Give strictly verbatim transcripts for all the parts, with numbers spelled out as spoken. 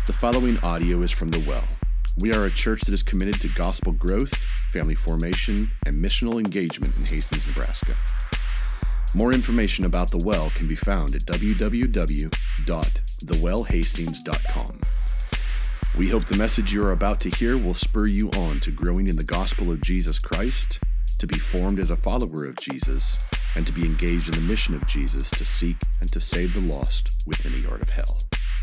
The following audio is from The Well. We are a church that is committed to gospel growth, family formation, and missional engagement in Hastings, Nebraska. More information about The Well can be found at w w w dot the well hastings dot com. We hope the message you are about to hear will spur you on to growing in the gospel of Jesus Christ, to be formed as a follower of Jesus, and to be engaged in the mission of Jesus to seek and to save the lost within the yard of hell.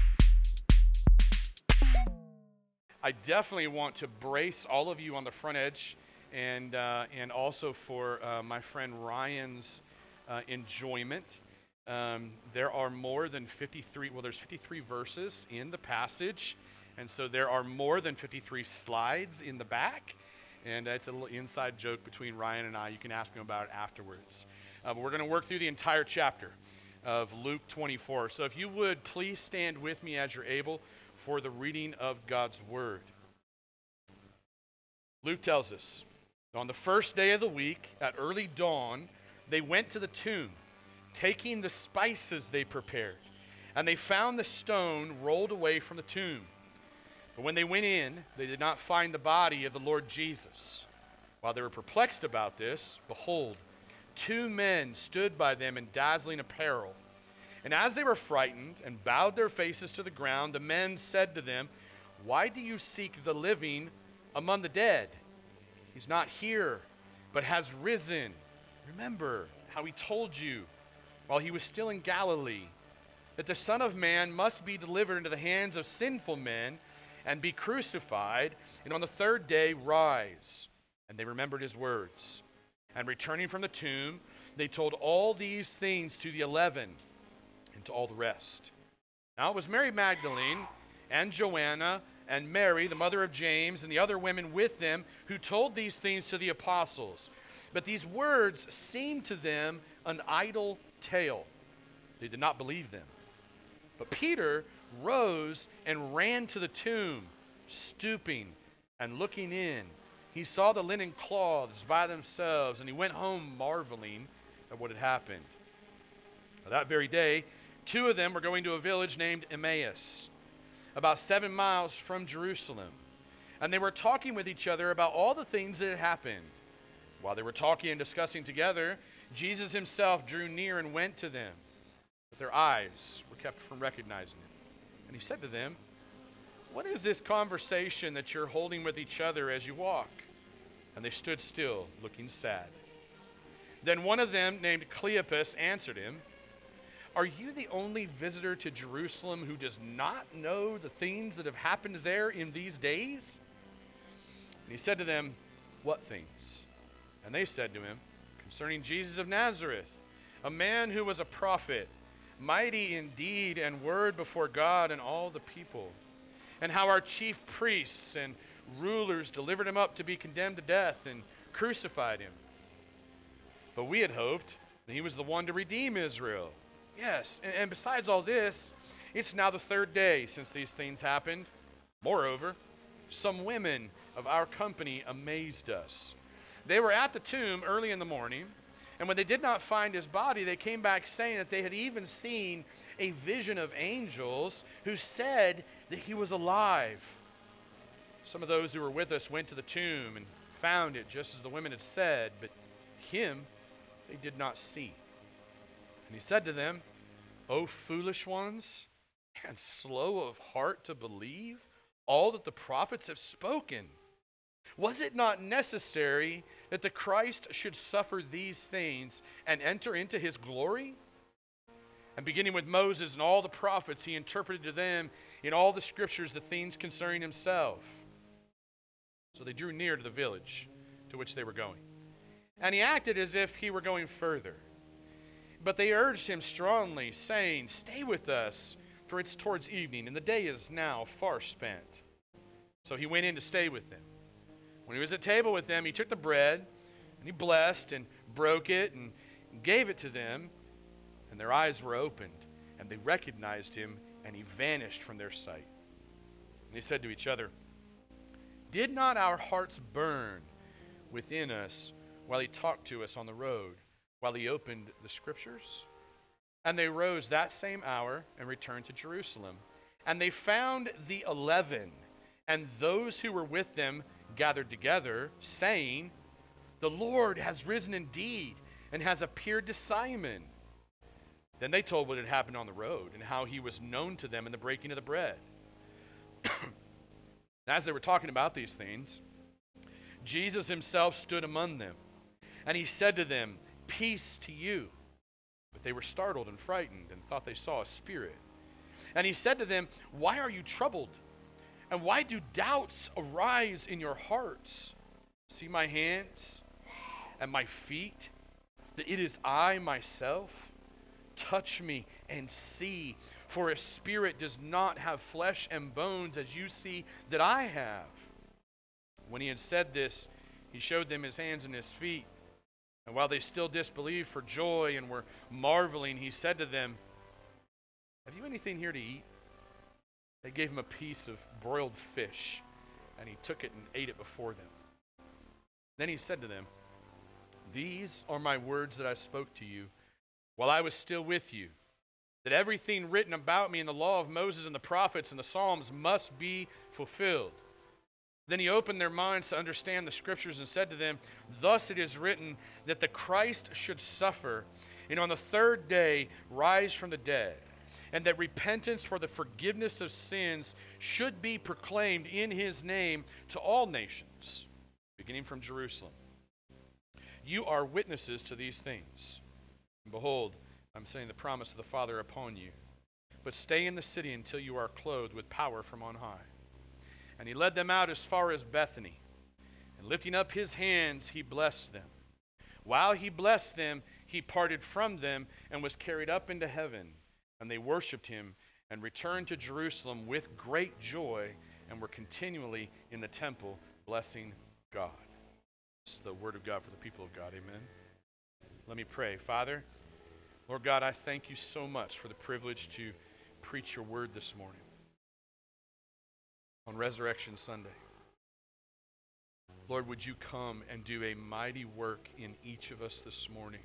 I definitely want to brace all of you on the front edge, and uh, and also for uh, my friend Ryan's uh, enjoyment. Um, there are more than fifty-three, well there's fifty-three verses in the passage, and so there are more than fifty-three slides in the back, and uh, it's a little inside joke between Ryan and I. You can ask him about it afterwards. Uh, but we're going to work through the entire chapter of Luke twenty-four. So if you would, please stand with me as you're able for the reading of God's Word. Luke tells us, on the first day of the week, at early dawn, they went to the tomb, taking the spices they prepared, and they found the stone rolled away from the tomb. But when they went in, they did not find the body of the Lord Jesus. While they were perplexed about this, behold, two men stood by them in dazzling apparel. And as they were frightened and bowed their faces to the ground, the men said to them, "Why do you seek the living among the dead? He's not here, but has risen. Remember how he told you while he was still in Galilee, that the Son of Man must be delivered into the hands of sinful men and be crucified, and on the third day rise." And they remembered his words. And returning from the tomb, they told all these things to the eleven and to all the rest. Now it was Mary Magdalene and Joanna and Mary, the mother of James, and the other women with them who told these things to the apostles. But these words seemed to them an idle tale. They did not believe them. But Peter rose and ran to the tomb, stooping and looking in. He saw the linen cloths by themselves, and he went home marveling at what had happened. Now, that very day, two of them were going to a village named Emmaus, about seven miles from Jerusalem. And they were talking with each other about all the things that had happened. While they were talking and discussing together, Jesus himself drew near and went to them. But their eyes were kept from recognizing him. And he said to them, "What is this conversation that you're holding with each other as you walk?" And they stood still, looking sad. Then one of them, named Cleopas, answered him, "Are you the only visitor to Jerusalem who does not know the things that have happened there in these days?" And he said to them, "What things?" And they said to him, "Concerning Jesus of Nazareth, a man who was a prophet, mighty in deed and word before God and all the people, and how our chief priests and rulers delivered him up to be condemned to death and crucified him. But we had hoped that he was the one to redeem Israel. Yes, and, and besides all this, it's now the third day since these things happened. Moreover, some women of our company amazed us. They were at the tomb early in the morning, and when they did not find his body, they came back saying that they had even seen a vision of angels who said that he was alive. Some of those who were with us went to the tomb and found it just as the women had said, but him they did not see." And he said to them, "O foolish ones, and slow of heart to believe all that the prophets have spoken. Was it not necessary that the Christ should suffer these things and enter into his glory?" And beginning with Moses and all the prophets, he interpreted to them in all the scriptures the things concerning himself. So they drew near to the village to which they were going. And he acted as if he were going further. But they urged him strongly, saying, "Stay with us, for it's towards evening, and the day is now far spent." So he went in to stay with them. When he was at table with them, he took the bread, and he blessed and broke it and gave it to them. And their eyes were opened, and they recognized him, and he vanished from their sight. And they said to each other, "Did not our hearts burn within us while he talked to us on the road, while he opened the scriptures?" And they rose that same hour and returned to Jerusalem, And they found the eleven, and those who were with them gathered together, saying, "The Lord has risen indeed, and has appeared to Simon." Then they told what had happened on the road, and how he was known to them in the breaking of the bread. As they were talking about these things, Jesus himself stood among them, and he said to them, "Peace to you." But they were startled and frightened, and thought they saw a spirit. And he said to them, "Why are you troubled? And why do doubts arise in your hearts? See my hands and my feet, that it is I myself? Touch me and see, for a spirit does not have flesh and bones as you see that I have." When he had said this, he showed them his hands and his feet. And while they still disbelieved for joy and were marveling, he said to them, "Have you anything here to eat?" They gave him a piece of broiled fish, and he took it and ate it before them. Then he said to them, "These are my words that I spoke to you while I was still with you, that everything written about me in the law of Moses and the prophets and the Psalms must be fulfilled." Then he opened their minds to understand the scriptures and said to them, "Thus it is written that the Christ should suffer, and on the third day rise from the dead, and that repentance for the forgiveness of sins should be proclaimed in his name to all nations, beginning from Jerusalem. You are witnesses to these things. And behold, I'm sending the promise of the Father upon you. But stay in the city until you are clothed with power from on high." And he led them out as far as Bethany. And lifting up his hands, he blessed them. While he blessed them, he parted from them and was carried up into heaven. And they worshipped him and returned to Jerusalem with great joy, and were continually in the temple blessing God. This is the word of God for the people of God. Amen. Let me pray. Father, Lord God, I thank you so much for the privilege to preach your word this morning on Resurrection Sunday. Lord, would you come and do a mighty work in each of us this morning?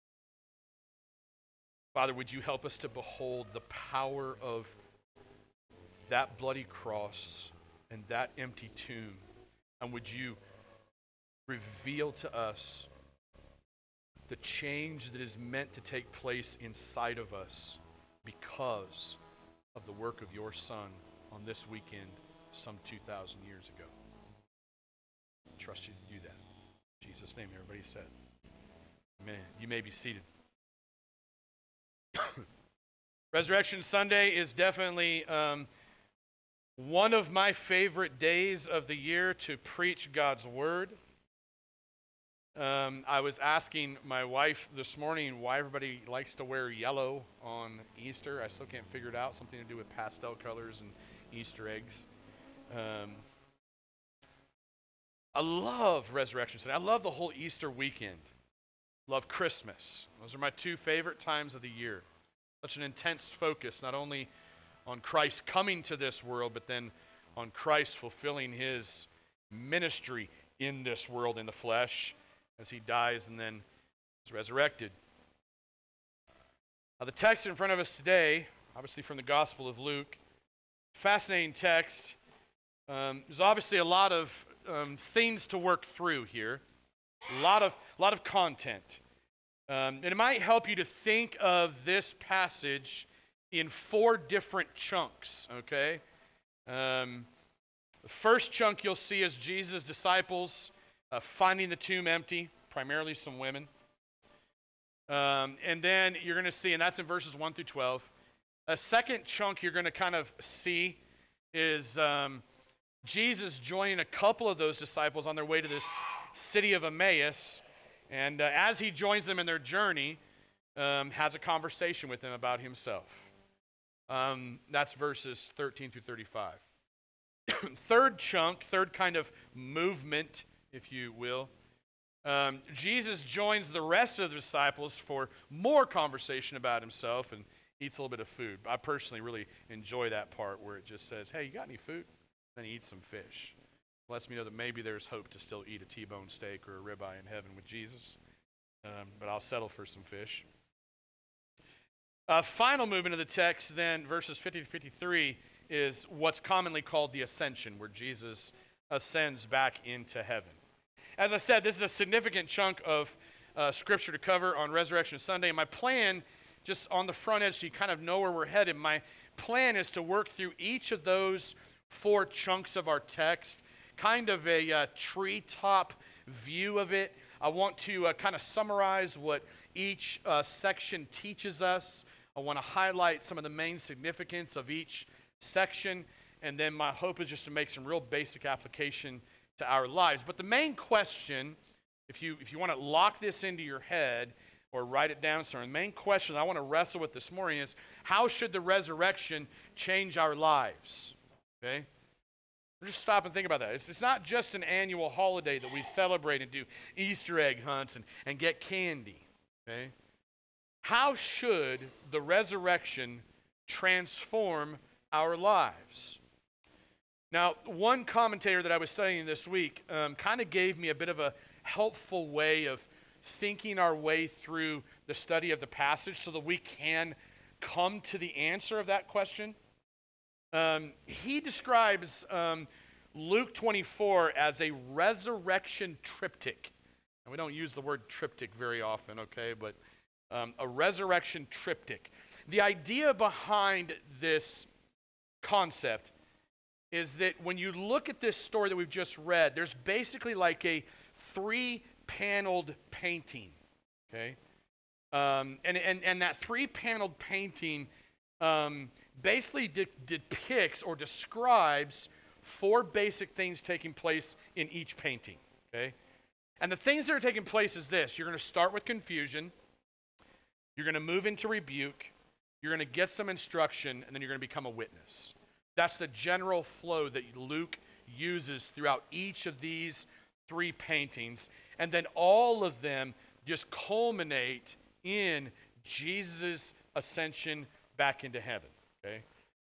Father, would you help us to behold the power of that bloody cross and that empty tomb? And would you reveal to us the change that is meant to take place inside of us because of the work of your Son on this weekend some two thousand years ago? I trust you to do that. In Jesus' name, everybody said. Amen. You may be seated. Resurrection Sunday is definitely um, one of my favorite days of the year to preach God's Word. Um, I was asking my wife this morning why everybody likes to wear yellow on Easter. I still can't figure it out. Something to do with pastel colors and Easter eggs. Um, I love Resurrection Sunday. I love the whole Easter weekend. Love Christmas. Those are my two favorite times of the year. Such an intense focus, not only on Christ coming to this world, but then on Christ fulfilling his ministry in this world in the flesh as he dies and then is resurrected. Now, the text in front of us today, obviously from the Gospel of Luke, fascinating text. Um, there's obviously a lot of um, things to work through here, a lot of, a lot of content. Um, and it might help you to think of this passage in four different chunks, okay? Um, the first chunk you'll see is Jesus' disciples uh, finding the tomb empty, primarily some women. Um, and then you're going to see, and that's in verses one through twelve. A second chunk you're going to kind of see is um, Jesus joining a couple of those disciples on their way to this city of Emmaus. And uh, as he joins them in their journey, um, has a conversation with them about himself. Um, that's verses thirteen through thirty-five. Third chunk, third kind of movement, if you will. Um, Jesus joins the rest of the disciples for more conversation about himself and eats a little bit of food. I personally really enjoy that part where it just says, "Hey, you got any food?" Then he eats some fish. Lets me know that maybe there's hope to still eat a T-bone steak or a ribeye in heaven with Jesus. Um, but I'll settle for some fish. Uh, final movement of the text then, verses fifty to fifty-three, is what's commonly called the ascension, where Jesus ascends back into heaven. As I said, this is a significant chunk of uh, scripture to cover on Resurrection Sunday. And my plan, just on the front edge so you kind of know where we're headed, my plan is to work through each of those four chunks of our text, kind of a uh, treetop view of it. I want to uh, kind of summarize what each uh, section teaches us. I want to highlight some of the main significance of each section, and then my hope is just to make some real basic application to our lives. But the main question, if you if you want to lock this into your head or write it down somewhere, the main question I want to wrestle with this morning is, how should the resurrection change our lives? Okay? Just stop and think about that. It's, it's not just an annual holiday that we celebrate and do Easter egg hunts and, and get candy. Okay? How should the resurrection transform our lives? Now, one commentator that I was studying this week um, kind of gave me a bit of a helpful way of thinking our way through the study of the passage so that we can come to the answer of that question. Um, he describes um, Luke twenty-four as a resurrection triptych. And we don't use the word triptych very often, okay, but um, a resurrection triptych. The idea behind this concept is that when you look at this story that we've just read, there's basically like a three-paneled painting, okay? Um, and, and, and that three-paneled painting um, basically de- depicts or describes four basic things taking place in each painting, okay? And the things that are taking place is this. You're going to start with confusion. You're going to move into rebuke. You're going to get some instruction, and then you're going to become a witness. That's the general flow that Luke uses throughout each of these three paintings. And then all of them just culminate in Jesus' ascension back into heaven. Okay?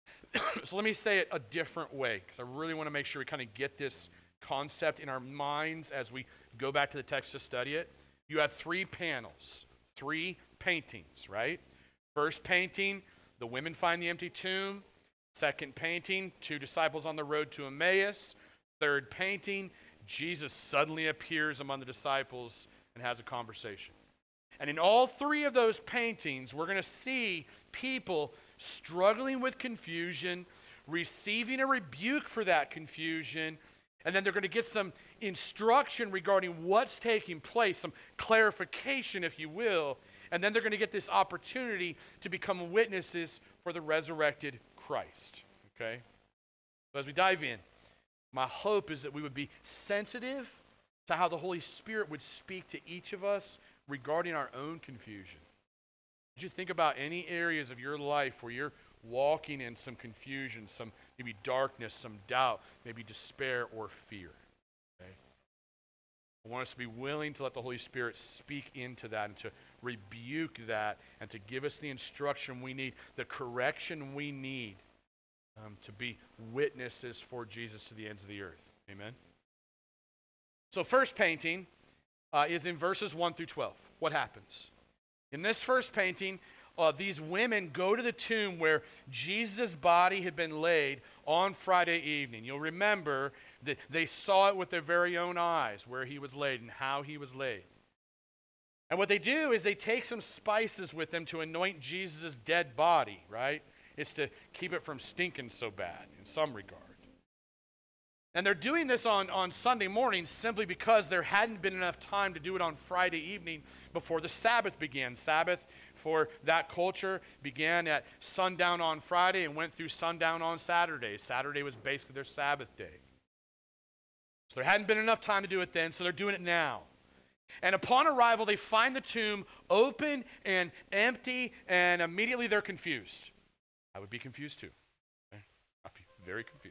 So let me say it a different way, because I really want to make sure we kind of get this concept in our minds as we go back to the text to study it. You have three panels, three paintings, right? First painting, the women find the empty tomb. Second painting, two disciples on the road to Emmaus. Third painting, Jesus suddenly appears among the disciples and has a conversation. And in all three of those paintings, we're going to see people struggling with confusion, receiving a rebuke for that confusion, and then they're going to get some instruction regarding what's taking place, some clarification, if you will, and then they're going to get this opportunity to become witnesses for the resurrected Christ. Okay? So as we dive in, my hope is that we would be sensitive to how the Holy Spirit would speak to each of us regarding our own confusion. Did you think about any areas of your life where you're walking in some confusion, some maybe darkness, some doubt, maybe despair or fear? Okay? I want us to be willing to let the Holy Spirit speak into that and to rebuke that and to give us the instruction we need, the correction we need um, to be witnesses for Jesus to the ends of the earth. Amen? So first painting uh, is in verses one through twelve. What happens? In this first painting, uh, these women go to the tomb where Jesus' body had been laid on Friday evening. You'll remember that they saw it with their very own eyes, where he was laid and how he was laid. And what they do is they take some spices with them to anoint Jesus' dead body, right? It's to keep it from stinking so bad in some regard. And they're doing this on, on Sunday morning simply because there hadn't been enough time to do it on Friday evening before the Sabbath began. Sabbath for that culture began at sundown on Friday and went through sundown on Saturday. Saturday was basically their Sabbath day. So there hadn't been enough time to do it then, so they're doing it now. And upon arrival, they find the tomb open and empty, and immediately they're confused. I would be confused too. Okay? I'd be very confused.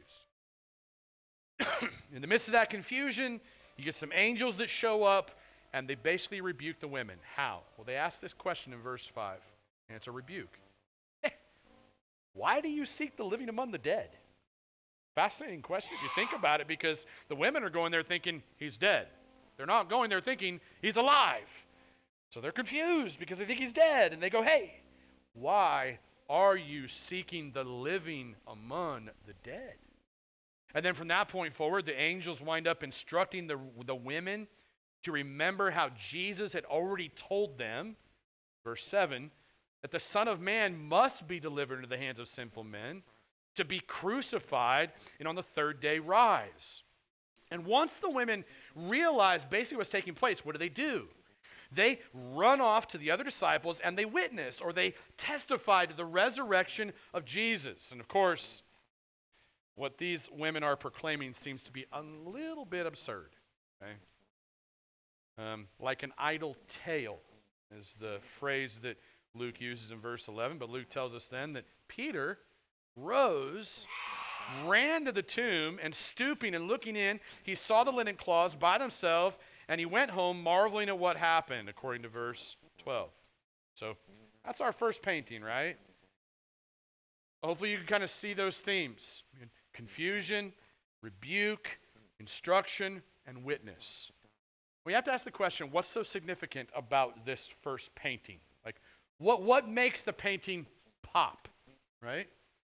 In the midst of that confusion, you get some angels that show up, and they basically rebuke the women. How? Well, they ask this question in verse five, and it's a rebuke. Hey, why do you seek the living among the dead? Fascinating question if you think about it, because the women are going there thinking he's dead. They're not going there thinking he's alive. So they're confused because they think he's dead, and they go, hey, why are you seeking the living among the dead? And then from that point forward, the angels wind up instructing the, the women to remember how Jesus had already told them, verse seven, that the Son of Man must be delivered into the hands of sinful men, to be crucified, and on the third day rise. And once the women realize basically what's taking place, what do they do? They run off to the other disciples and they witness or they testify to the resurrection of Jesus. And of course, what these women are proclaiming seems to be a little bit absurd. Okay? Um, like an idle tale is the phrase that Luke uses in verse eleven. But Luke tells us then that Peter rose, ran to the tomb, and stooping and looking in, he saw the linen cloths by themselves, and he went home marveling at what happened, according to verse twelve. So that's our first painting, right? Hopefully you can kind of see those themes. Confusion, rebuke, instruction, and witness. We have to ask the question, what's so significant about this first painting? Like, what, what makes the painting pop, right?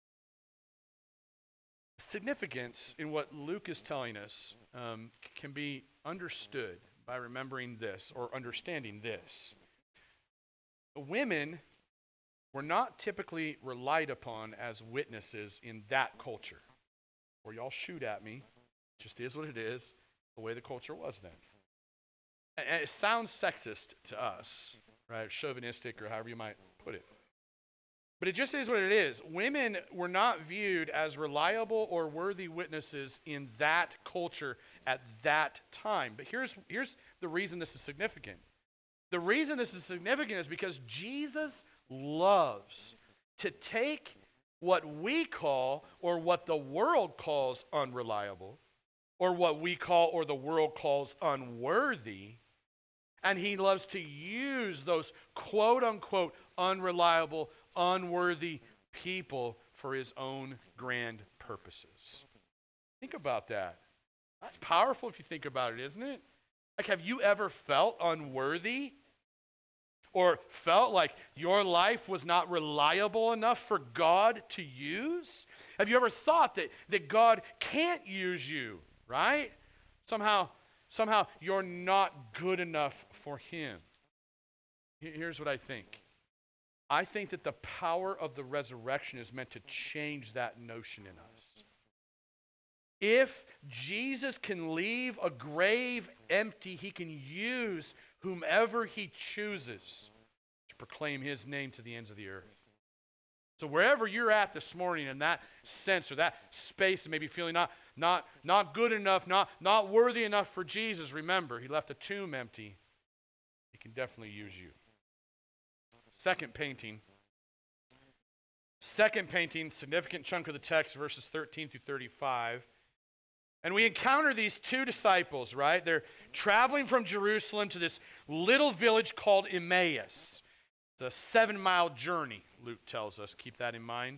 Significance in what Luke is telling us um, can be understood by remembering this or understanding this. The women were not typically relied upon as witnesses in that culture. Or y'all shoot at me, it just is what it is, the way the culture was then. And it sounds sexist to us, right? Chauvinistic or however you might put it. But it just is what it is. Women were not viewed as reliable or worthy witnesses in that culture at that time. But here's, here's the reason this is significant. The reason this is significant is because Jesus loves to take what we call or what the world calls unreliable or what we call or the world calls unworthy, and he loves to use those quote-unquote unreliable, unworthy people for his own grand purposes. Think about that. That's powerful if you think about it, isn't it? Like, have you ever felt unworthy? Or felt like your life was not reliable enough for God to use? Have you ever thought that, that God can't use you, right? Somehow, somehow you're not good enough for him. Here's what I think. I think that the power of the resurrection is meant to change that notion in us. If Jesus can leave a grave empty, he can use whomever he chooses to proclaim his name to the ends of the earth. So wherever you're at this morning in that sense or that space and maybe feeling not, not, not good enough, not, not worthy enough for Jesus, remember, he left a tomb empty. He can definitely use you. Second painting. Second painting, significant chunk of the text, verses thirteen through thirty-five. And we encounter these two disciples, right? They're traveling from Jerusalem to this little village called Emmaus. It's a seven-mile journey, Luke tells us. Keep that in mind.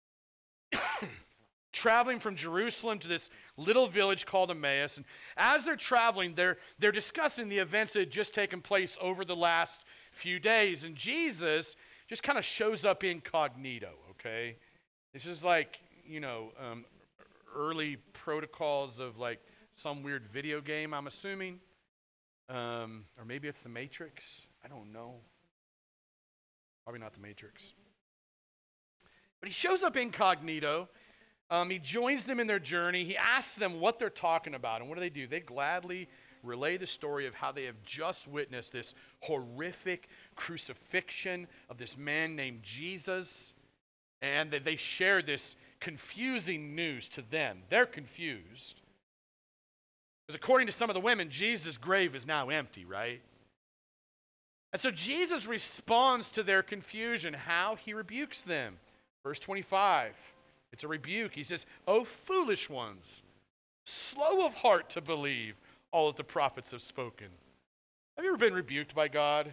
Traveling from Jerusalem to this little village called Emmaus. And as they're traveling, they're, they're discussing the events that had just taken place over the last few days. And Jesus just kind of shows up incognito, okay? This is like, you know, um, early protocols of like some weird video game, I'm assuming. Um, or maybe it's the Matrix. I don't know. Probably not the Matrix. But he shows up incognito. Um, he joins them in their journey. He asks them what they're talking about. And what do they do? They gladly relay the story of how they have just witnessed this horrific crucifixion of this man named Jesus. And that they share this confusing news to them. They're confused. Because according to some of the women, Jesus' grave is now empty, right? And so Jesus responds to their confusion. How? He rebukes them. Verse twenty-five. It's a rebuke. He says, "O foolish ones, slow of heart to believe all that the prophets have spoken." Have you ever been rebuked by God?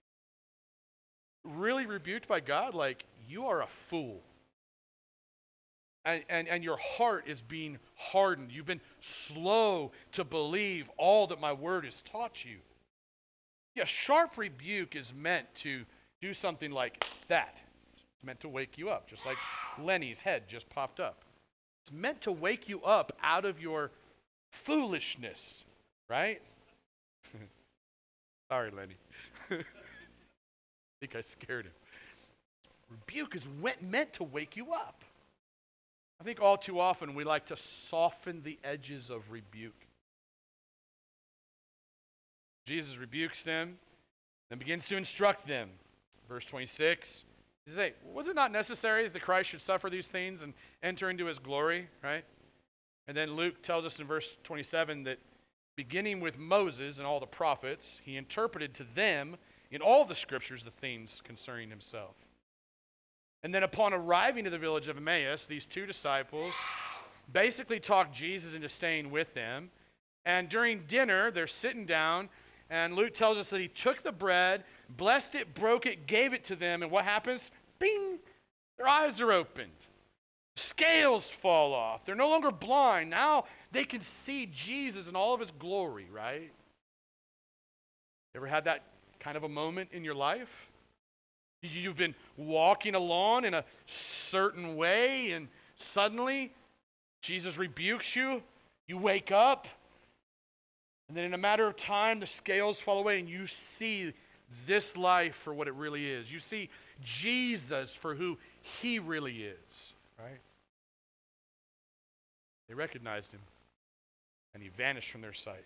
Really rebuked by God? Like, you are a fool. And, and, and your heart is being hardened. You've been slow to believe all that my word has taught you. Yeah, sharp rebuke is meant to do something like that. It's meant to wake you up, just like Lenny's head just popped up. It's meant to wake you up out of your foolishness, right? Sorry, Lenny. I think I scared him. Rebuke is meant to wake you up. I think all too often we like to soften the edges of rebuke. Jesus rebukes them, then begins to instruct them. Verse twenty-six, he says, hey, was it not necessary that the Christ should suffer these things and enter into his glory, right? And then Luke tells us in verse twenty-seven that beginning with Moses and all the prophets, he interpreted to them in all the scriptures the things concerning himself. And then upon arriving to the village of Emmaus, these two disciples basically talked Jesus into staying with them. And during dinner, they're sitting down, and Luke tells us that he took the bread, blessed it, broke it, gave it to them, and what happens? Bing! Their eyes are opened. Scales fall off. They're no longer blind. Now they can see Jesus in all of his glory, right? You ever had that kind of a moment in your life? You've been walking along in a certain way, and suddenly Jesus rebukes you. You wake up, and then in a matter of time, the scales fall away, and you see this life for what it really is. You see Jesus for who he really is, right? They recognized him, and he vanished from their sight.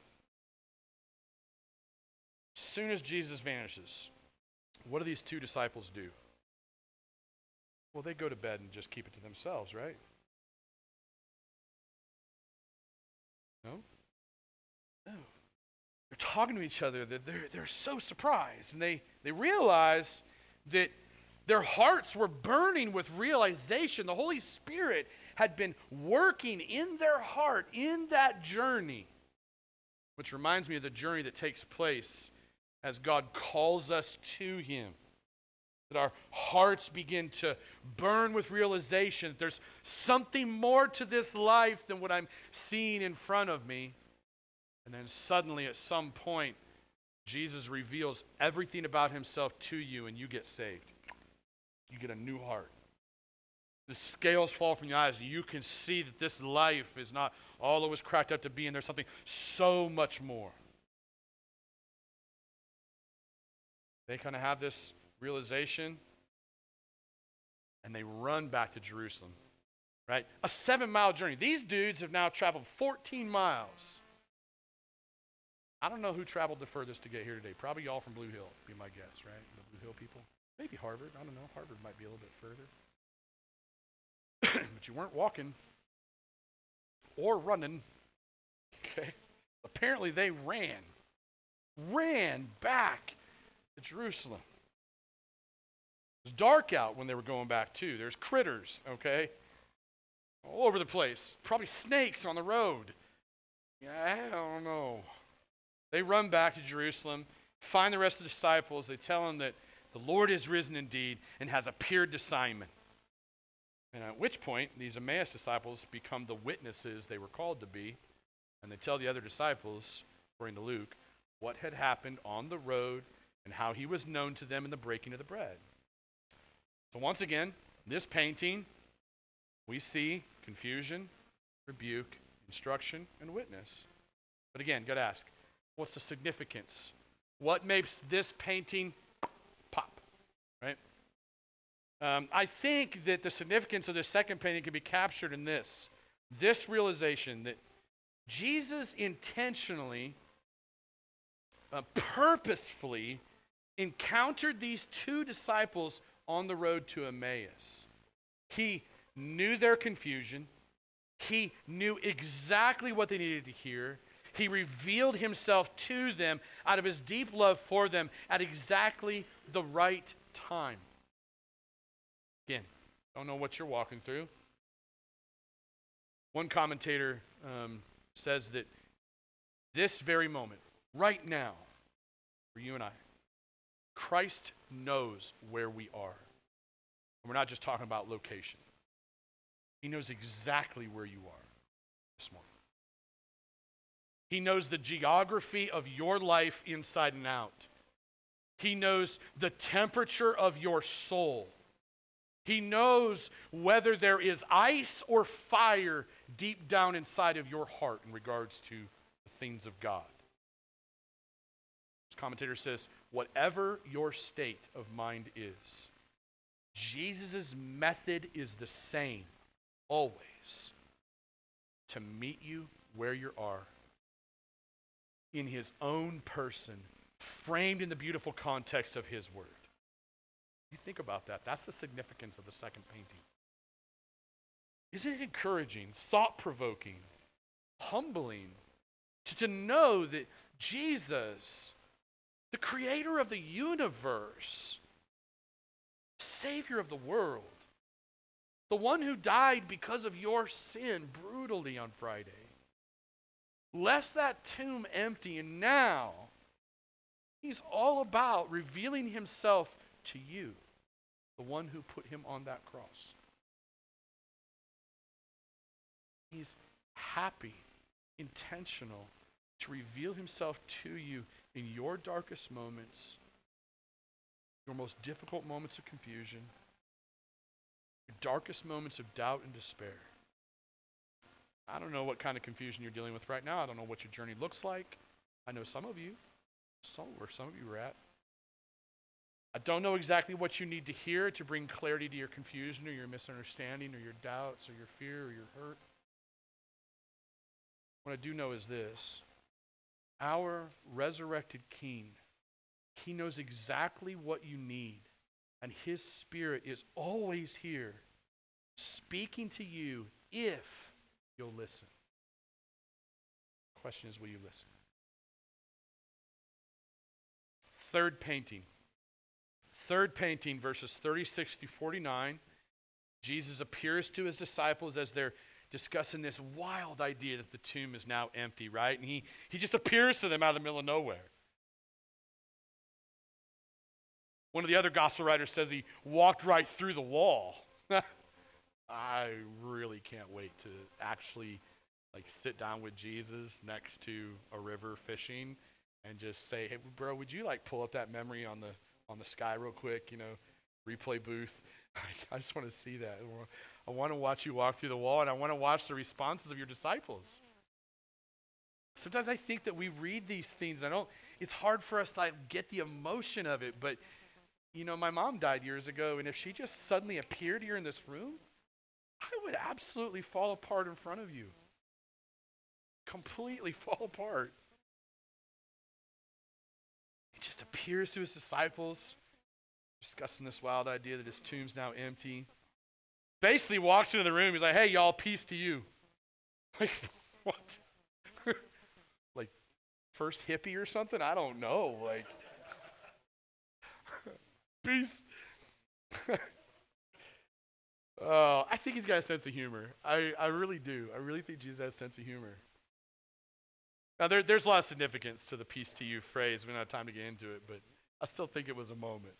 As soon as Jesus vanishes, what do these two disciples do? Well, they go to bed and just keep it to themselves, right? No? No. They're talking to each other. They're, they're, they're so surprised. And they, they realize that their hearts were burning with realization. The Holy Spirit had been working in their heart in that journey. Which reminds me of the journey that takes place as God calls us to him. That our hearts begin to burn with realization that there's something more to this life than what I'm seeing in front of me. And then suddenly at some point, Jesus reveals everything about himself to you and you get saved. You get a new heart. The scales fall from your eyes. You can see that this life is not all it was cracked up to be, and there's something so much more. They kind of have this realization, and they run back to Jerusalem, right? A seven-mile journey. These dudes have now traveled fourteen miles. I don't know who traveled the furthest to get here today. Probably y'all from Blue Hill, be my guess, right? The Blue Hill people. Maybe Harvard. I don't know. Harvard might be a little bit further. But you weren't walking or running. Okay? Apparently they ran. Ran back to Jerusalem. It was dark out when they were going back too. There's critters, okay? All over the place. Probably snakes on the road. Yeah, I don't know. They run back to Jerusalem, find the rest of the disciples. They tell them that the Lord is risen indeed and has appeared to Simon. And at which point, these Emmaus disciples become the witnesses they were called to be. And they tell the other disciples, according to Luke, what had happened on the road and how he was known to them in the breaking of the bread. So once again, this painting, we see confusion, rebuke, instruction, and witness. But again, got to ask, what's the significance? What makes this painting pop, right? Um, I think that the significance of this second painting can be captured in this. This realization that Jesus intentionally, uh, purposefully encountered these two disciples on the road to Emmaus. He knew their confusion. He knew exactly what they needed to hear. He revealed himself to them out of his deep love for them at exactly the right time. Again, don't know what you're walking through. One commentator um, says that this very moment, right now, for you and I, Christ knows where we are. And we're not just talking about location. He knows exactly where you are this morning. He knows the geography of your life inside and out. He knows the temperature of your soul. He knows whether there is ice or fire deep down inside of your heart in regards to the things of God. This commentator says, whatever your state of mind is, Jesus' method is the same, always, to meet you where you are, in his own person, framed in the beautiful context of his word. You think about that. That's the significance of the second painting. Isn't it encouraging, thought-provoking, humbling to, to know that Jesus, the creator of the universe, Savior of the world, the one who died because of your sin brutally on Friday, left that tomb empty, and now he's all about revealing himself to you, the one who put him on that cross. He's happy, intentional to reveal himself to you in your darkest moments, your most difficult moments of confusion, your darkest moments of doubt and despair. I don't know what kind of confusion you're dealing with right now. I don't know what your journey looks like. I know some of you, some where some of you are at. I don't know exactly what you need to hear to bring clarity to your confusion or your misunderstanding or your doubts or your fear or your hurt. What I do know is this: our resurrected King, he knows exactly what you need, and his Spirit is always here, speaking to you if you'll listen. The question is, will you listen? Third painting. Third painting, verses thirty-six through forty-nine. Jesus appears to his disciples as they're discussing this wild idea that the tomb is now empty, right? And he, he just appears to them out of the middle of nowhere. One of the other gospel writers says he walked right through the wall. I really can't wait to actually like sit down with Jesus next to a river fishing and just say, hey, bro, would you like pull up that memory on the on the sky real quick, you know, replay booth? I just want to see that. I want to watch you walk through the wall, and I want to watch the responses of your disciples. Sometimes I think that we read these things, and I don't, it's hard for us to like, get the emotion of it, but, you know, my mom died years ago, and if she just suddenly appeared here in this room, I would absolutely fall apart in front of you. Completely fall apart. He just appears to his disciples, discussing this wild idea that his tomb's now empty. Basically walks into the room, he's like, hey, y'all, peace to you. Like, what? Like, first hippie or something? I don't know. Like, peace. Oh, I think he's got a sense of humor. I, I really do. I really think Jesus has a sense of humor. Now, there, there's a lot of significance to the peace to you phrase. We don't have time to get into it, but I still think it was a moment.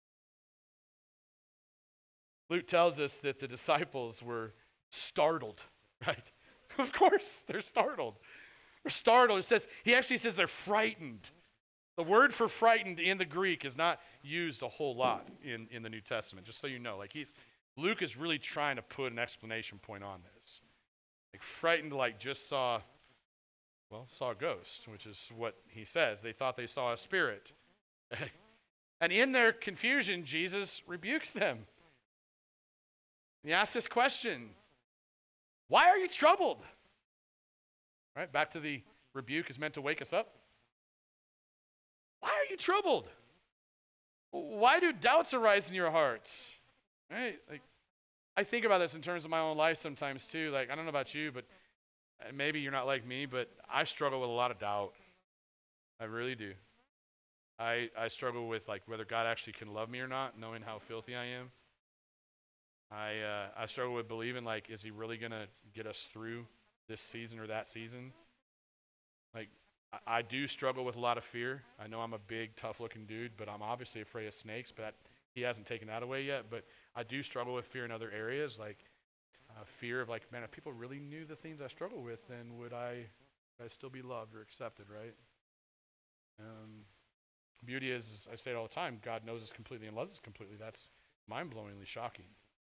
Luke tells us that the disciples were startled, right? Of course, they're startled. They're startled. It says, he actually says they're frightened. The word for frightened in the Greek is not used a whole lot in, in the New Testament, just so you know. Like he's, Luke is really trying to put an explanation point on this. Like frightened, like just saw, well, saw a ghost, which is what he says. They thought they saw a spirit. And in their confusion, Jesus rebukes them. He asks this question: why are you troubled? Right, back to the rebuke is meant to wake us up. Why are you troubled? Why do doubts arise in your hearts? Right? Like, I think about this in terms of my own life sometimes too. Like, I don't know about you, but maybe you're not like me, but I struggle with a lot of doubt. I really do. I I struggle with like whether God actually can love me or not, knowing how filthy I am. I uh, I struggle with believing, like, is he really going to get us through this season or that season? Like, I, I do struggle with a lot of fear. I know I'm a big, tough-looking dude, but I'm obviously afraid of snakes, but that, he hasn't taken that away yet. But I do struggle with fear in other areas, like uh, fear of, like, man, if people really knew the things I struggle with, then would I, would I still be loved or accepted, right? Um, beauty is, I say it all the time, God knows us completely and loves us completely. That's mind-blowingly shocking.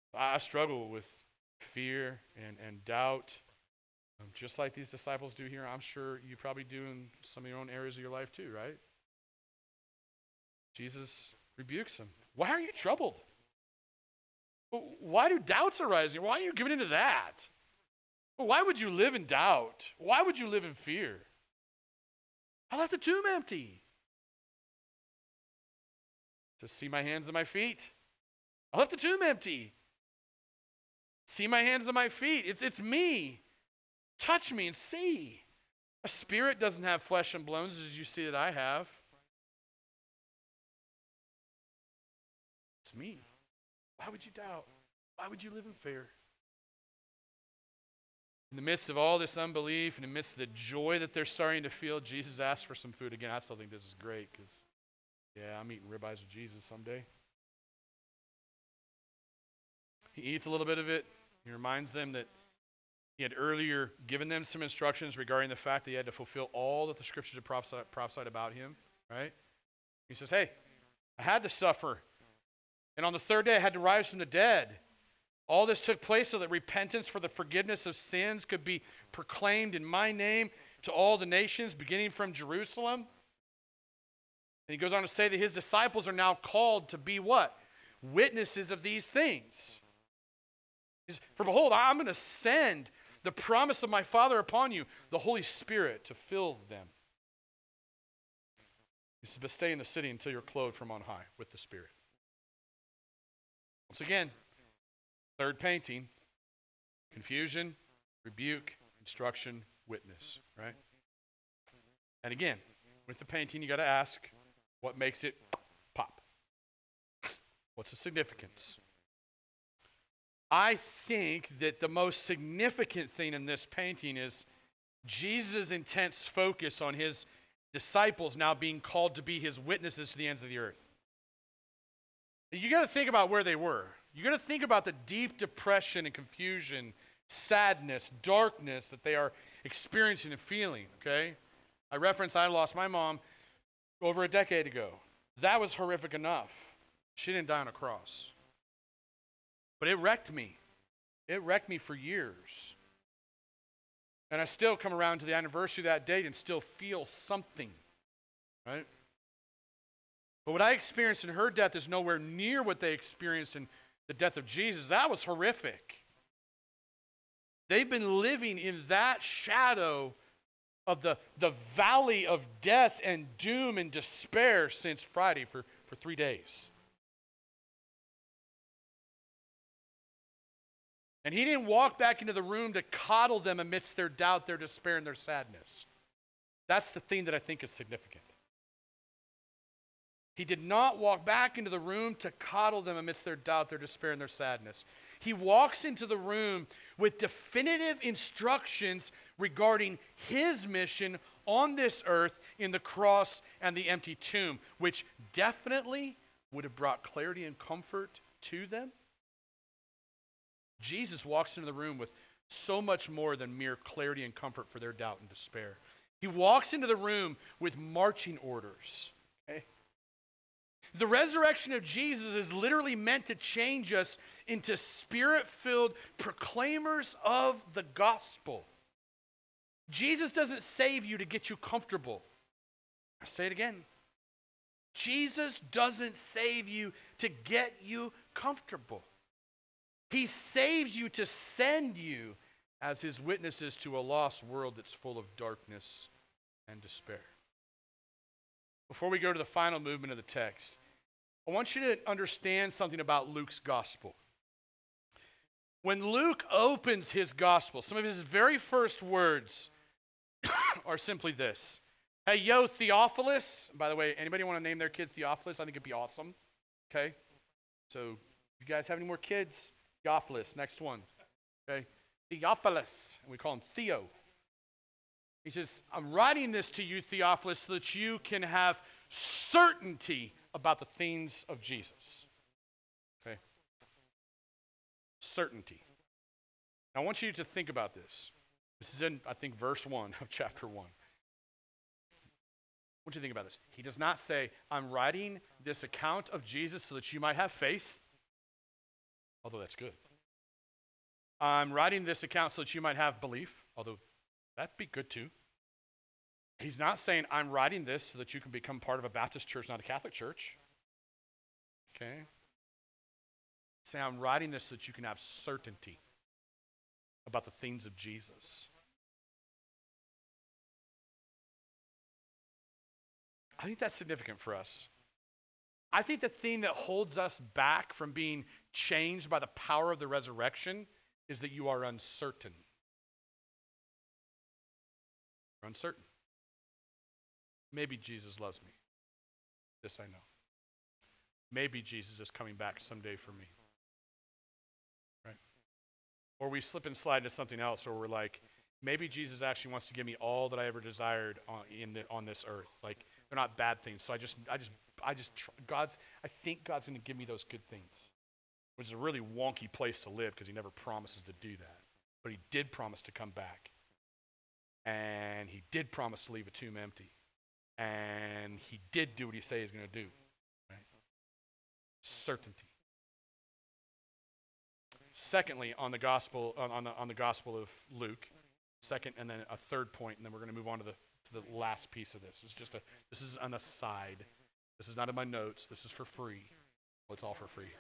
I struggle with fear and, and doubt, um, just like these disciples do here. I'm sure you probably do in some of your own areas of your life too, right? Jesus rebukes them. Why are you troubled? Why do doubts arise? Why are you giving into that? Why would you live in doubt? Why would you live in fear? I left the tomb empty. To see my hands and my feet. I left the tomb empty. See my hands and my feet. It's, it's me. Touch me and see. A spirit doesn't have flesh and bones as you see that I have. It's me. Why would you doubt? Why would you live in fear? In the midst of all this unbelief, in the midst of the joy that they're starting to feel, Jesus asks for some food. Again, I still think this is great because, yeah, I'm eating ribeyes with Jesus someday. He eats a little bit of it. He reminds them that he had earlier given them some instructions regarding the fact that he had to fulfill all that the scriptures had prophesied, prophesied about him, right? He says, hey, I had to suffer. And on the third day, I had to rise from the dead. All this took place so that repentance for the forgiveness of sins could be proclaimed in my name to all the nations, beginning from Jerusalem. And he goes on to say that his disciples are now called to be what? Witnesses of these things. Says, for behold, I'm going to send the promise of my Father upon you, the Holy Spirit, to fill them. He says, but stay in the city until you're clothed from on high with the Spirit. Once again, third painting, confusion, rebuke, instruction, witness, right? And again, with the painting, you got to ask, what makes it pop? What's the significance? I think that the most significant thing in this painting is Jesus' intense focus on his disciples now being called to be his witnesses to the ends of the earth. You got to think about where they were. You got to think about the deep depression and confusion, sadness, darkness that they are experiencing and feeling, okay? I reference I lost my mom over a decade ago. That was horrific enough. She didn't die on a cross. But it wrecked me. It wrecked me for years. And I still come around to the anniversary of that date and still feel something, right? But what I experienced in her death is nowhere near what they experienced in the death of Jesus. That was horrific. They've been living in that shadow of the, the valley of death and doom and despair since Friday for, for three days. And he didn't walk back into the room to coddle them amidst their doubt, their despair, and their sadness. That's the thing that I think is significant. He did not walk back into the room to coddle them amidst their doubt, their despair, and their sadness. He walks into the room with definitive instructions regarding his mission on this earth in the cross and the empty tomb, which definitely would have brought clarity and comfort to them. Jesus walks into the room with so much more than mere clarity and comfort for their doubt and despair. He walks into the room with marching orders. Okay? The resurrection of Jesus is literally meant to change us into spirit-filled proclaimers of the gospel. Jesus doesn't save you to get you comfortable. I'll say it again. Jesus doesn't save you to get you comfortable. He saves you to send you as his witnesses to a lost world that's full of darkness and despair. Before we go to the final movement of the text, I want you to understand something about Luke's gospel. When Luke opens his gospel, some of his very first words are simply this. Hey, yo, Theophilus. By the way, anybody want to name their kid Theophilus? I think it'd be awesome. Okay? So, you guys have any more kids? Theophilus, next one. Okay? Theophilus. And we call him Theo. He says, I'm writing this to you, Theophilus, so that you can have certainty about the things of Jesus. Okay? Certainty. Now, I want you to think about this. This is in, I think, verse one of chapter one. I want you to think about this. He does not say, I'm writing this account of Jesus so that you might have faith. although that's good. I'm writing this account so that you might have belief, although that'd be good too. He's not saying I'm writing this so that you can become part of a Baptist church, not a Catholic church. Okay? He's saying I'm writing this so that you can have certainty about the things of Jesus. I think that's significant for us. I think the thing that holds us back from being changed by the power of the resurrection is that you are uncertain. You're uncertain. Maybe Jesus loves me. This I know. Maybe Jesus is coming back someday for me. Right? Or we slip and slide into something else where we're like, maybe Jesus actually wants to give me all that I ever desired on, in the, on this earth. Like, they're not bad things. So I just, I just, I just, tr- God's, I think God's going to give me those good things. Which is a really wonky place to live because he never promises to do that. But he did promise to come back. And he did promise to leave a tomb empty. And he did do what he said he's going to do. Right? Certainty. Secondly, on the gospel, on, on the on the gospel of Luke, second, and then a third point, and then we're going to move on to the to the last piece of this. It's just a this is an aside. This is not in my notes. This is for free. Well, it's all for free.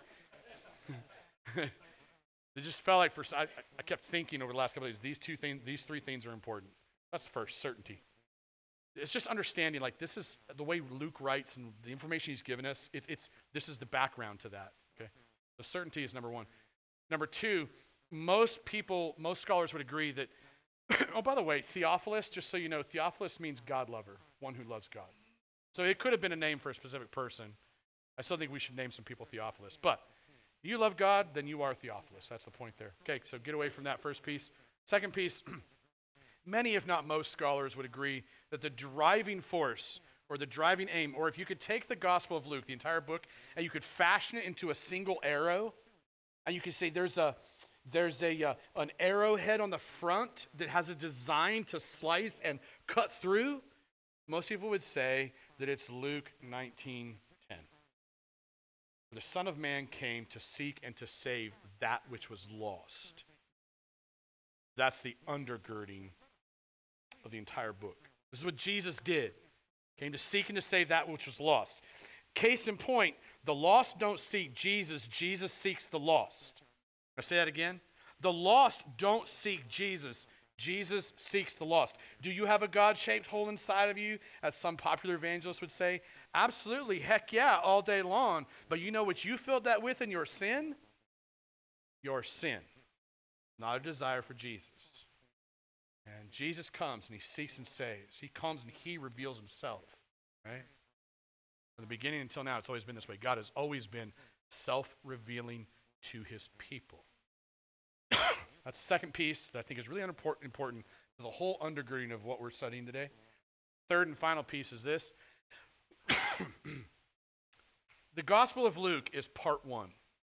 It just felt like for I, I kept thinking over the last couple of days, these two things, these three things are important. That's the first, certainty. It's just understanding, like, this is the way Luke writes and the information he's given us. It, it's this is the background to that. Okay, so certainty is number one. Number two, most people, most scholars would agree that. Oh, by the way, Theophilus. Just so you know, Theophilus means God lover, one who loves God. So it could have been a name for a specific person. I still think we should name some people Theophilus, but. You love God, then you are Theophilus. That's the point there. Okay, so get away from that first piece. Second piece, many, if not most scholars would agree that the driving force or the driving aim, or if you could take the Gospel of Luke, the entire book, and you could fashion it into a single arrow, and you could say there's a there's a uh, an arrowhead on the front that has a design to slice and cut through, most people would say that it's Luke nineteen ten. The Son of Man came to seek and to save that which was lost. That's the undergirding of the entire book. This is what Jesus did. Came to seek and to save that which was lost. Case in point, the lost don't seek Jesus. Jesus seeks the lost. I say that again. The lost don't seek Jesus. Jesus seeks the lost. Do you have a God-shaped hole inside of you, as some popular evangelists would say? Absolutely, heck yeah, all day long. But you know what you filled that with in your sin? Your sin. Not a desire for Jesus. And Jesus comes and he seeks and saves. He comes and he reveals himself. Right? From the beginning until now, it's always been this way. God has always been self-revealing to his people. That's the second piece that I think is really important, important to the whole undergirding of what we're studying today. Third and final piece is this. The Gospel of Luke is part one.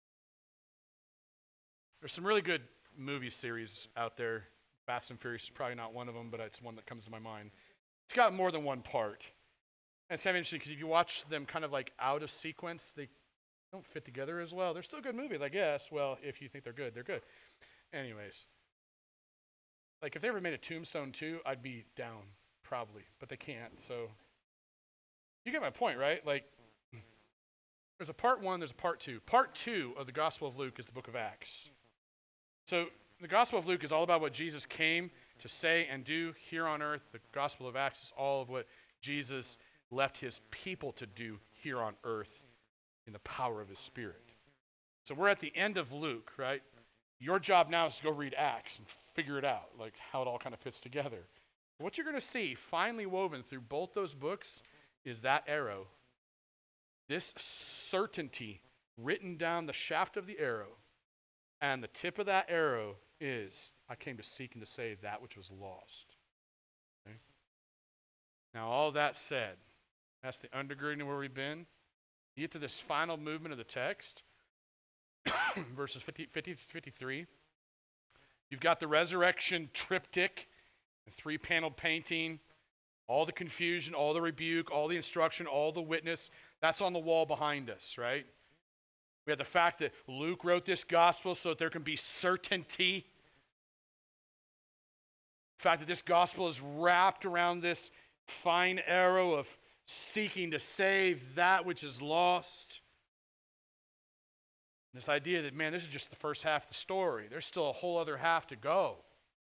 There's some really good movie series out there. Fast and Furious is probably not one of them, but it's one that comes to my mind. It's got more than one part. And it's kind of interesting because if you watch them kind of like out of sequence, they don't fit together as well. They're still good movies, I guess. Well, if you think they're good, they're good. Anyways, like if they ever made a Tombstone two, I'd be down, probably, but they can't, so you get my point, right? Like, there's a part one, there's a part two. Part two of the Gospel of Luke is the book of Acts. So the Gospel of Luke is all about what Jesus came to say and do here on earth. The Gospel of Acts is all of what Jesus left his people to do here on earth in the power of his Spirit. So we're at the end of Luke, right? Your job now is to go read Acts and figure it out, like how it all kind of fits together. What you're going to see finely woven through both those books is that arrow. This certainty written down the shaft of the arrow, and the tip of that arrow is, I came to seek and to save that which was lost. Okay? Now, all that said, that's the undergirding of where we've been. You get to this final movement of the text, verses fifty, fifty to fifty-three. You've got the resurrection triptych, the three-paneled painting, all the confusion, all the rebuke, all the instruction, all the witness. That's on the wall behind us, right? We have the fact that Luke wrote this gospel so that there can be certainty. The fact that this gospel is wrapped around this fine arrow of seeking to save that which is lost. This idea that, man, this is just the first half of the story. There's still a whole other half to go.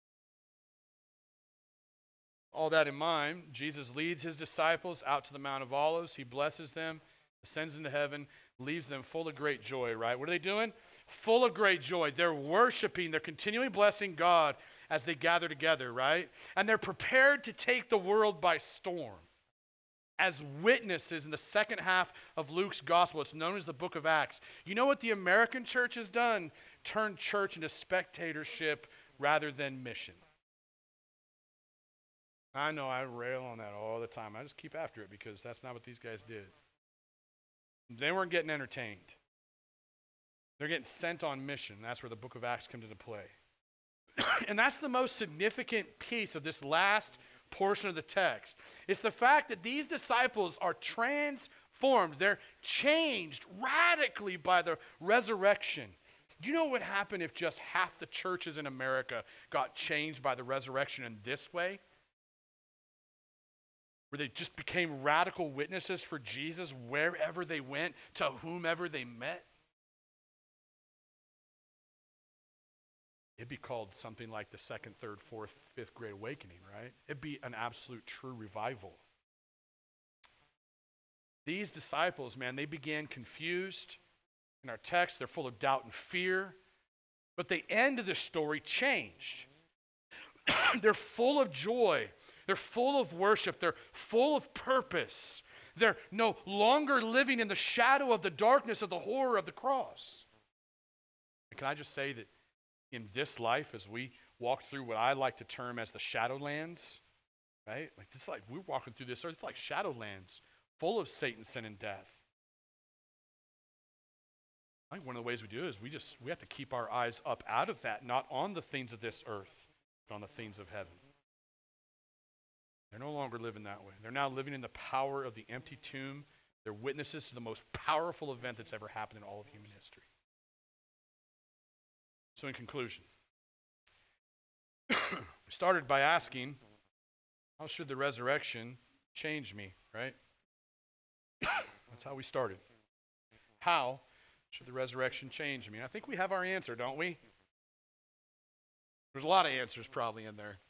All that in mind, Jesus leads his disciples out to the Mount of Olives. He blesses them, ascends into heaven, leaves them full of great joy, right? What are they doing? Full of great joy. They're worshiping. They're continually blessing God as they gather together, right? And they're prepared to take the world by storm. As witnesses in the second half of Luke's gospel, it's known as the book of Acts. You know what the American church has done? Turned church into spectatorship rather than mission. I know I rail on that all the time. I just keep after it because that's not what these guys did. They weren't getting entertained. They're getting sent on mission. That's where the book of Acts comes into play. And that's the most significant piece of this last portion of the text. It's the fact that these disciples are transformed. They're changed radically by the resurrection. Do you know what would happen if just half the churches in America got changed by the resurrection in this way? Where they just became radical witnesses for Jesus wherever they went, to whomever they met? It'd be called something like the second, third, fourth, fifth Great Awakening, right? It'd be an absolute true revival. These disciples, man, they began confused. In our text, they're full of doubt and fear. But the end of the story changed. They're full of joy. They're full of worship. They're full of purpose. They're no longer living in the shadow of the darkness of the horror of the cross. And can I just say that in this life, as we walk through what I like to term as the Shadowlands, right? Like it's like we're walking through this earth. It's like Shadowlands, full of Satan, sin, and death. I think one of the ways we do it is we just we have to keep our eyes up out of that, not on the things of this earth, but on the things of heaven. They're no longer living that way. They're now living in the power of the empty tomb. They're witnesses to the most powerful event that's ever happened in all of human history. So in conclusion, we started by asking, how should the resurrection change me, right? That's how we started. How should the resurrection change me? And I think we have our answer, don't we? There's a lot of answers probably in there.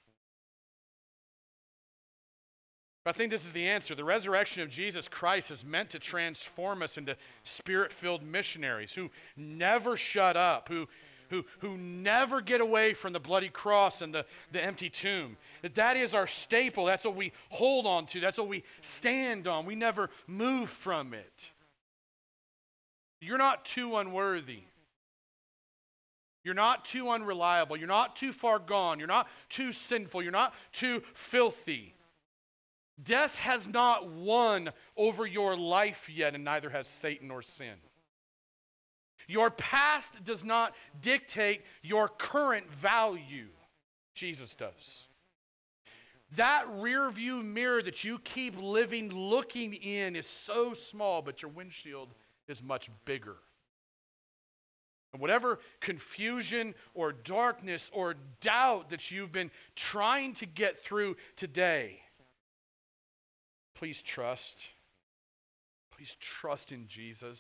But I think this is the answer. The resurrection of Jesus Christ is meant to transform us into spirit-filled missionaries who never shut up, who Who, who never get away from the bloody cross and the, the empty tomb. That that is our staple. That's what we hold on to. That's what we stand on. We never move from it. You're not too unworthy. You're not too unreliable. You're not too far gone. You're not too sinful. You're not too filthy. Death has not won over your life yet, and neither has Satan or sin. Your past does not dictate your current value. Jesus does. That rear view mirror that you keep living looking in is so small, but your windshield is much bigger. And whatever confusion or darkness or doubt that you've been trying to get through today, please trust. Please trust in Jesus.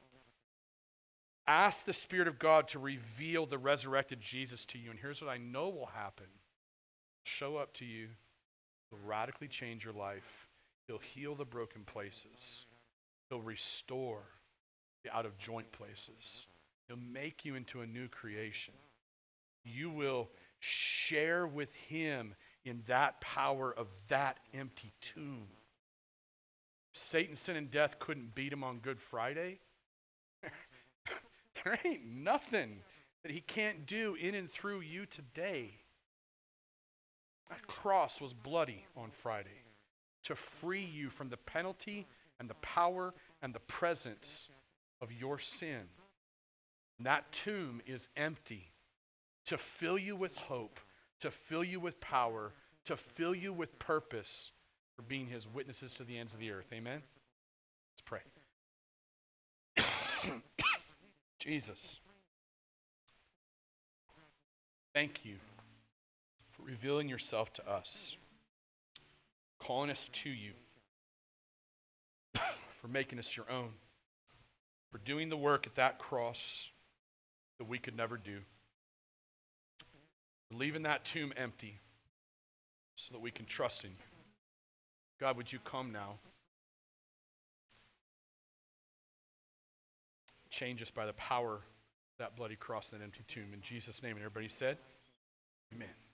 Ask the Spirit of God to reveal the resurrected Jesus to you. And here's what I know will happen. Show up to you. He'll radically change your life. He'll heal the broken places. He'll restore the out-of-joint places. He'll make you into a new creation. You will share with Him in that power of that empty tomb. Satan, sin, and death couldn't beat Him on Good Friday. There ain't nothing that He can't do in and through you today. That cross was bloody on Friday to free you from the penalty and the power and the presence of your sin. And that tomb is empty to fill you with hope, to fill you with power, to fill you with purpose for being His witnesses to the ends of the earth. Amen? Let's pray. Jesus, thank you for revealing yourself to us, calling us to you, for making us your own, for doing the work at that cross that we could never do, for leaving that tomb empty so that we can trust in you. God, would you come now? Change us by the power of that bloody cross and that empty tomb. In Jesus' name, and everybody said, amen.